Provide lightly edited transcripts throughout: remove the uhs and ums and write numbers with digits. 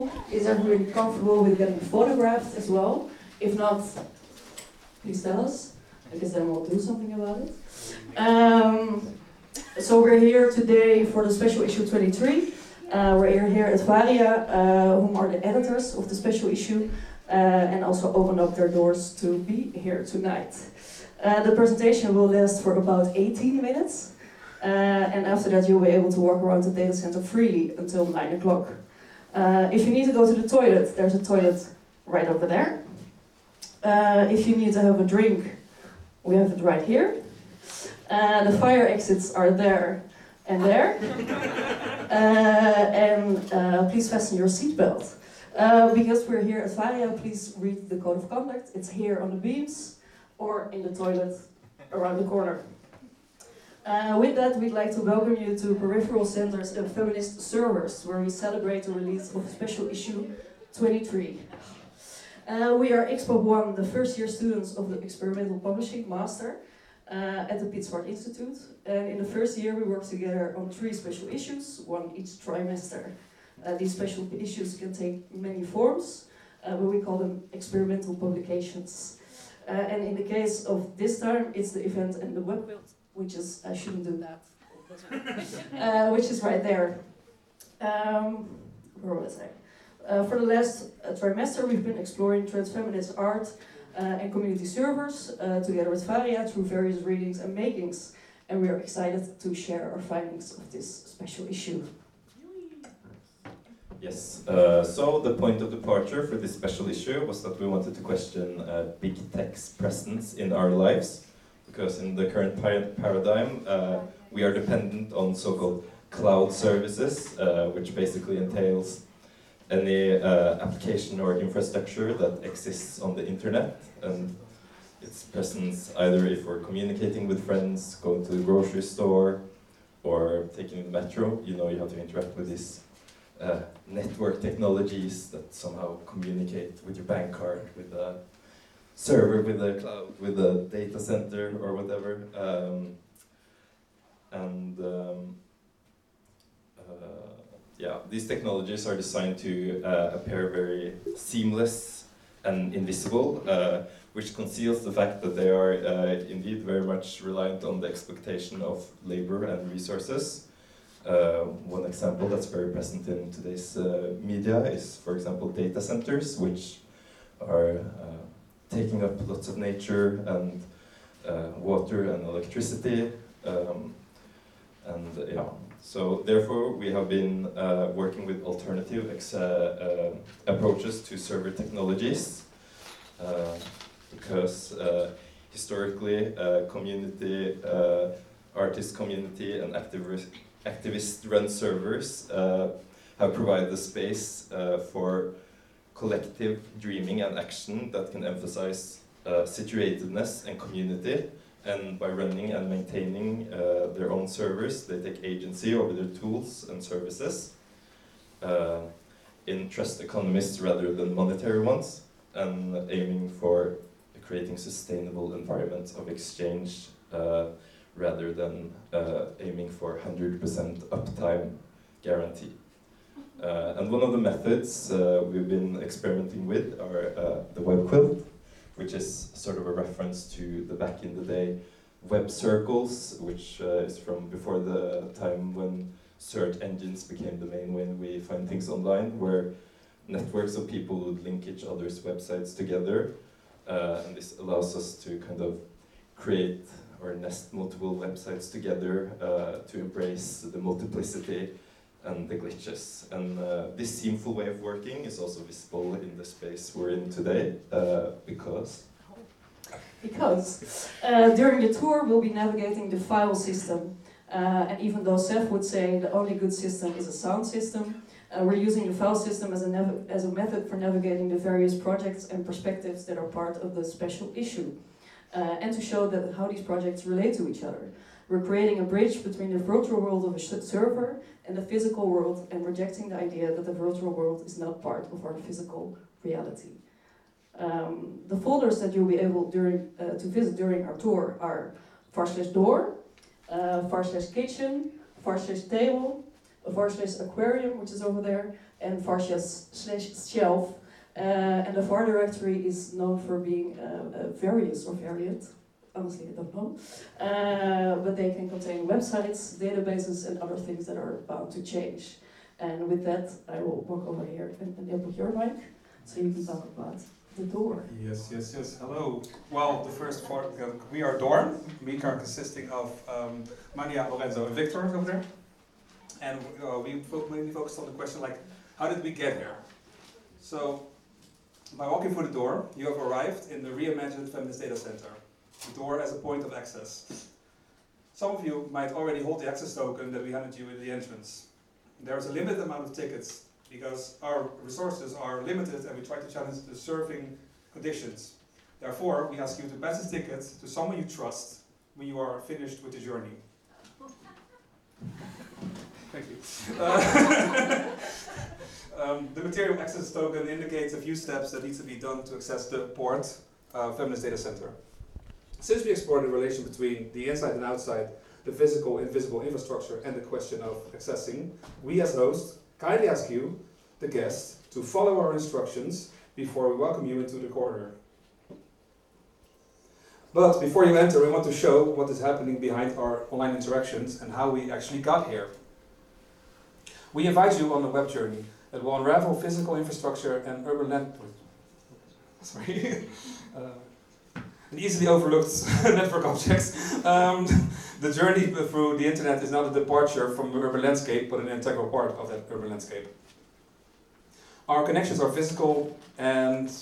Is everybody comfortable with getting photographed as well? If not, please tell us, because then we'll do something about it. So we're here today for the special issue 23. We're here at Varia, whom are the editors of the special issue, and also opened up their doors to be here tonight. The presentation will last for about 18 minutes, and after that you'll be able to walk around the data center freely until 9 o'clock. If you need to go to the toilet, there's a toilet right over there. If you need to have a drink, we have it right here. The fire exits are there and there. Please fasten your seatbelt. Because we're here at Varia, please read the code of conduct. It's here on the beams or in the toilet around the corner. With that, we'd like to welcome you to Peripheral Centers and Feminist Servers, where we celebrate the release of special issue 23. We are Expo 1, the first year students of the Experimental Publishing Master at the Piet Zwart Institute. And in the first year, we worked together on 3 special issues, one each trimester. These special issues can take many forms, but we call them experimental publications. And in the case of this time, it's the event and the web build, which is, I shouldn't do that, which is right there. Where was I? For the last trimester, we've been exploring transfeminist art and community servers together with Varia through various readings and makings, and we are excited to share our findings of this special issue. Yes, so the point of departure for this special issue was that we wanted to question big tech's presence in our lives, because in the current paradigm, we are dependent on so-called cloud services, which basically entails any application or infrastructure that exists on the internet, and its presence either if we're communicating with friends, going to the grocery store, or taking the metro. You know, you have to interact with these network technologies that somehow communicate with your bank card, with a server, with a cloud, with a data center, or whatever. Yeah, these technologies are designed to appear very seamless and invisible, which conceals the fact that they are indeed very much reliant on the exploitation of labor and resources. One example that's very present in today's media is, for example, data centers, which are taking up lots of nature and water and electricity. So therefore we have been working with alternative approaches to server technologies, because historically community, artist community and activist-run servers have provided a space for collective dreaming and action that can emphasize situatedness and community. And by running and maintaining their own servers, they take agency over their tools and services in trust economies rather than monetary ones, and aiming for creating sustainable environments of exchange rather than aiming for 100% uptime guarantee. And one of the methods we've been experimenting with are the web quilt, which is sort of a reference to the back in the day web circles, which is from before the time when search engines became the main way we find things online, where networks of people would link each other's websites together. And this allows us to kind of create or nest multiple websites together to embrace the multiplicity and the glitches. And this seamful way of working is also visible in the space we're in today, because during the tour we'll be navigating the file system. And even though Seth would say the only good system is a sound system, we're using the file system as a method for navigating the various projects and perspectives that are part of the special issue. And to show that how these projects relate to each other. We're creating a bridge between the virtual world of a server and the physical world, and rejecting the idea that the virtual world is not part of our physical reality. The folders that you'll be able to visit during our tour are /door, /kitchen, /table, /aquarium, which is over there, and var/shelf. And the var directory is known for being various or variant. Honestly, I don't know. But they can contain websites, databases, and other things that are bound to change. And with that, I will walk over here and input your mic, so you can talk about the door. Yes. Hello. Well, the first part, we are Door. We are consisting of Mania, Lorenzo, and Victor over there. And we mainly focused on the question like, how did we get here? So, by walking through the door, you have arrived in the reimagined Feminist Data Center. The door as a point of access. Some of you might already hold the access token that we handed you in the entrance. There is a limited amount of tickets because our resources are limited and we try to challenge the serving conditions. Therefore, we ask you to pass this ticket to someone you trust when you are finished with the journey. Thank you. The material access token indicates a few steps that need to be done to access the port Feminist Data Center. Since we explored the relation between the inside and outside, the physical and invisible infrastructure, and the question of accessing, we as hosts kindly ask you, the guest, to follow our instructions before we welcome you into the corner. But before you enter, we want to show what is happening behind our online interactions and how we actually got here. We invite you on a web journey that will unravel physical infrastructure and urban network. And easily overlooked network objects. The journey through the internet is not a departure from the urban landscape, but an integral part of that urban landscape. Our connections are physical and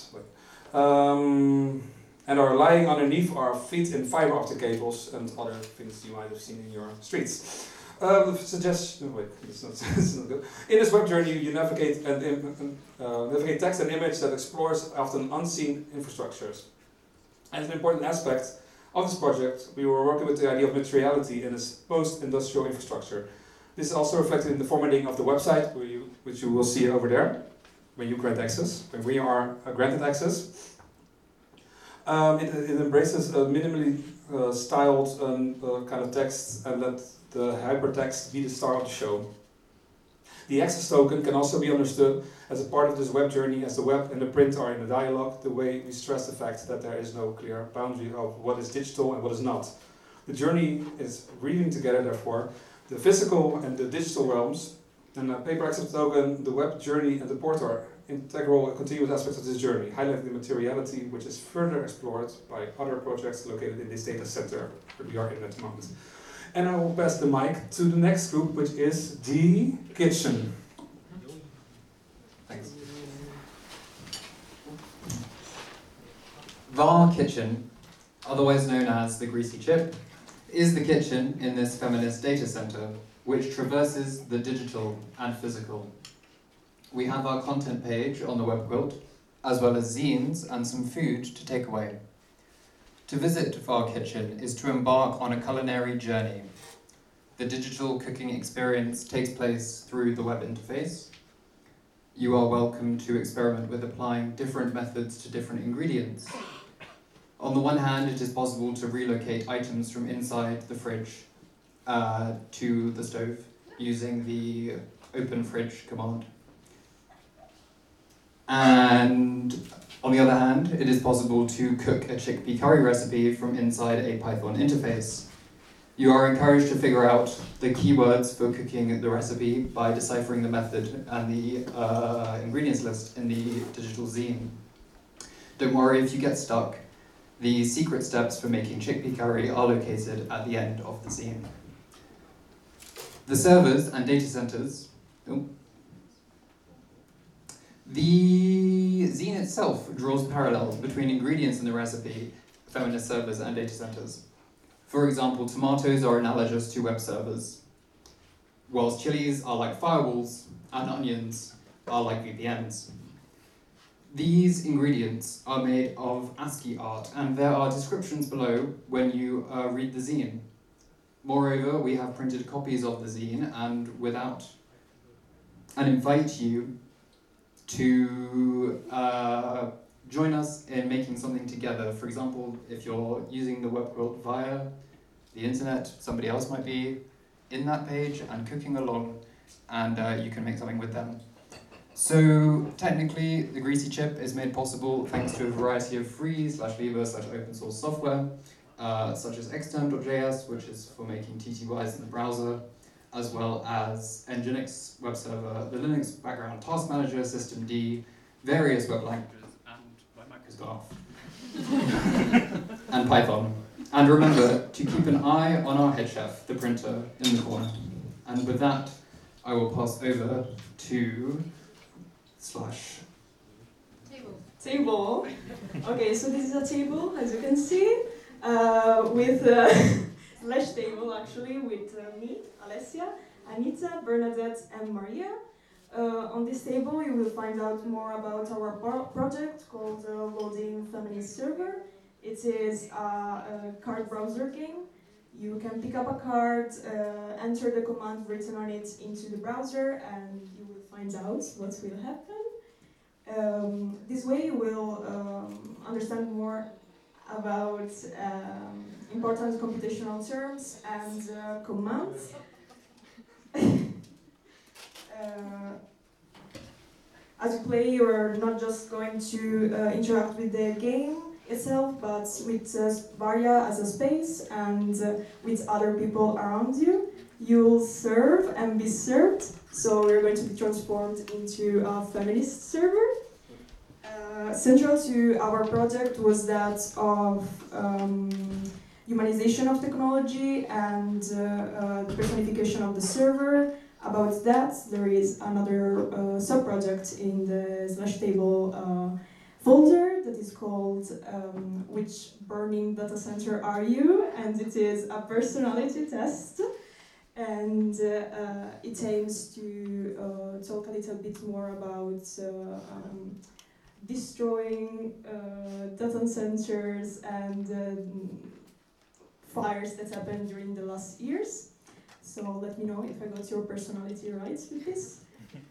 are lying underneath our feet in fiber optic cables and other things you might have seen in your streets. Suggestion. Wait, it's not good. In this web journey, you navigate navigate text and image that explores often unseen infrastructures. As an important aspect of this project, we were working with the idea of materiality in this post-industrial infrastructure. This is also reflected in the formatting of the website, which you will see over there when you grant access, when we are granted access. It embraces a minimally styled kind of text and let the hypertext be the star of the show. The access token can also be understood as a part of this web journey, as the web and the print are in a dialogue, the way we stress the fact that there is no clear boundary of what is digital and what is not. The journey is weaving together, therefore, the physical and the digital realms, and the paper access token, the web journey, and the port are integral and continuous aspects of this journey, highlighting the materiality which is further explored by other projects located in this data center that we are in at the moment. And I will pass the mic to the next group, which is the kitchen. Thanks. VAR Kitchen, otherwise known as the Greasy Chip, is the kitchen in this feminist data center, which traverses the digital and physical. We have our content page on the web quilt, as well as zines and some food to take away. To visit VAR Kitchen is to embark on a culinary journey. The digital cooking experience takes place through the web interface. You are welcome to experiment with applying different methods to different ingredients. On the one hand, it is possible to relocate items from inside the fridge to the stove using the open fridge command. And on the other hand, it is possible to cook a chickpea curry recipe from inside a Python interface. You are encouraged to figure out the keywords for cooking the recipe by deciphering the method and the ingredients list in the digital zine. Don't worry if you get stuck. The secret steps for making chickpea curry are located at the end of the zine. The servers and data centers. The zine itself draws parallels between ingredients in the recipe, feminist servers and data centers. For example, tomatoes are analogous to web servers, whilst chilies are like firewalls and onions are like VPNs. These ingredients are made of ASCII art, and there are descriptions below when you read the zine. Moreover, we have printed copies of the zine and invite you to join us in making something together. For example, if you're using the web quilt via the internet, somebody else might be in that page and cooking along, and you can make something with them. So technically, the Greasy Chip is made possible thanks to a variety of free/Viva/open source software, such as Xterm.js, which is for making TTYs in the browser, as well as Nginx web server, the Linux background task manager, systemd, various web languages, and my mic has gone off, and Python. And remember to keep an eye on our head chef, the printer, in the corner. And with that, I will pass over to Slash. Table. Okay, so this is a table, as you can see, with Slash table actually, with me, Alessia, Anita, Bernadette, and Maria. On this table, you will find out more about our project called Loading Feminist Server. It is a card browser game. You can pick up a card, enter the command written on it into the browser, and you will find out what will happen. This way you will understand more about important computational terms and commands. As you play, you are not just going to interact with the game itself, but with Varia as a space and with other people around you. You'll serve and be served, so you're going to be transformed into a feminist server. Central to our project was that of humanization of technology and the personification of the server. About that, there is another sub-project in the Slash table folder that is called Which Burning Data Center Are You? And it is a personality test. And it aims to talk a little bit more about destroying data centers and fires that happened during the last years. So let me know if I got your personality right with this.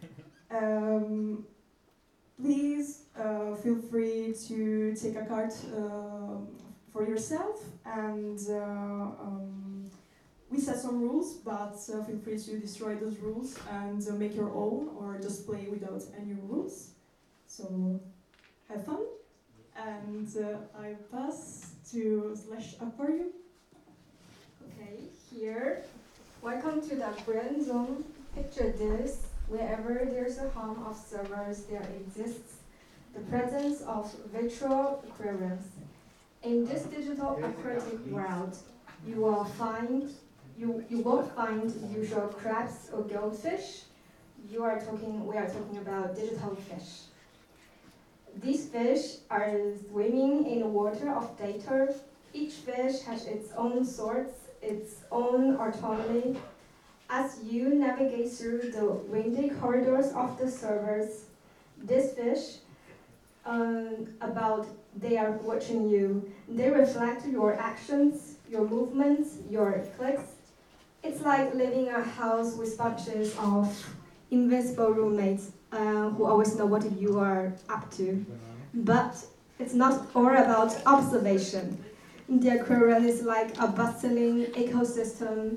Please feel free to take a card for yourself, and we set some rules, but feel free to destroy those rules and make your own, or just play without any rules. So have fun, and I pass to Slash Aquarium. Okay, here. Welcome to the Brain Zone. Picture this. Wherever there's a hum of servers, there exists the presence of virtual aquariums. In this digital aquatic world, you won't find usual crabs or goldfish. We are talking about digital fish. These fish are swimming in the water of data. Each fish has its own sorts, its own autonomy. As you navigate through the windy corridors of the servers, these fish, they are watching you. They reflect your actions, your movements, your clicks. It's like living in a house with bunches of invisible roommates who always know what you are up to. But it's not all about observation. The aquarium is like a bustling ecosystem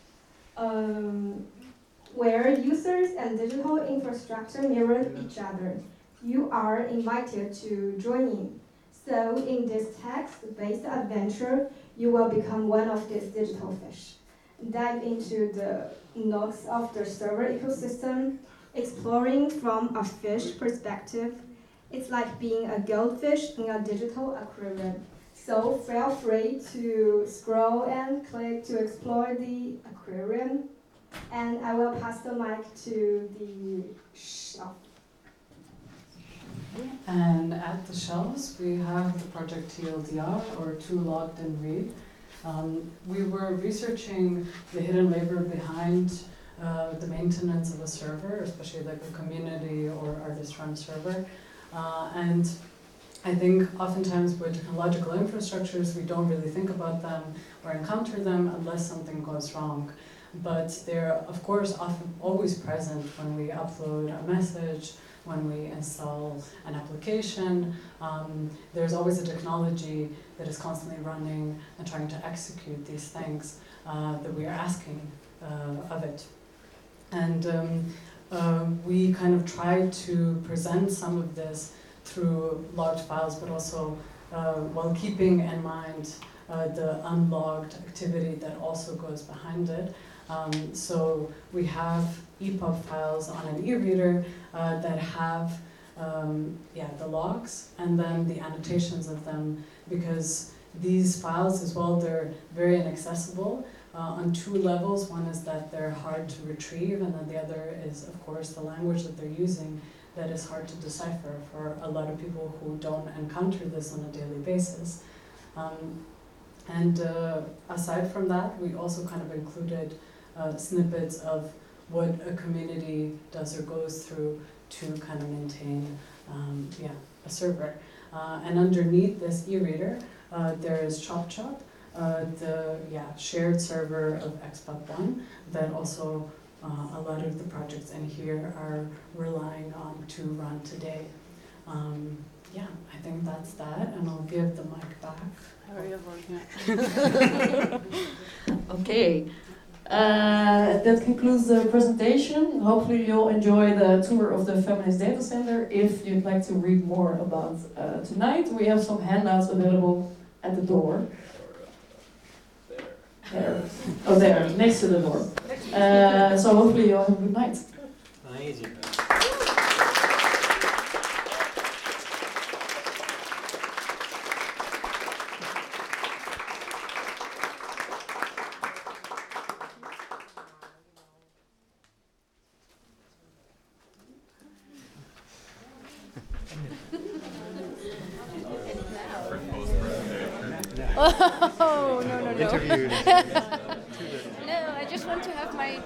where users and digital infrastructure mirror each other. You are invited to join in. So in this text-based adventure, you will become one of these digital fish. Dive into the nooks of the server ecosystem, exploring from a fish perspective. It's like being a goldfish in a digital aquarium. So feel free to scroll and click to explore the aquarium. And I will pass the mic to the shelf. And at the shelves, we have the project TLDR, or Too Logged in Read. We were researching the hidden labor behind the maintenance of a server, especially like a community or artist-run server. And I think oftentimes with technological infrastructures, we don't really think about them or encounter them unless something goes wrong. But they're, of course, often always present when we upload a message, when we install an application. There's always a technology that is constantly running and trying to execute these things that we are asking of it. And we kind of try to present some of this through logged files, but also while keeping in mind the unlogged activity that also goes behind it. So we have EPUB files on an e-reader that have the logs and then the annotations of them, because these files as well, they're very inaccessible on two levels. One is that they're hard to retrieve, and then the other is, of course, the language that they're using that is hard to decipher for a lot of people who don't encounter this on a daily basis. Aside from that, we also kind of included snippets of what a community does or goes through to kind of maintain a server. And underneath this e-reader, there is ChopChop, the shared server of XPUB One that also a lot of the projects in here are relying on to run today. I think that's that, and I'll give the mic back. Okay. That concludes the presentation. Hopefully you'll enjoy the tour of the Feminist Data Center. If you'd like to read more about tonight, we have some handouts available at the door. There. Oh, there, next to the door. So hopefully you'll have a good night. Easy. Oh, no. Interviewed. No, I just want to have my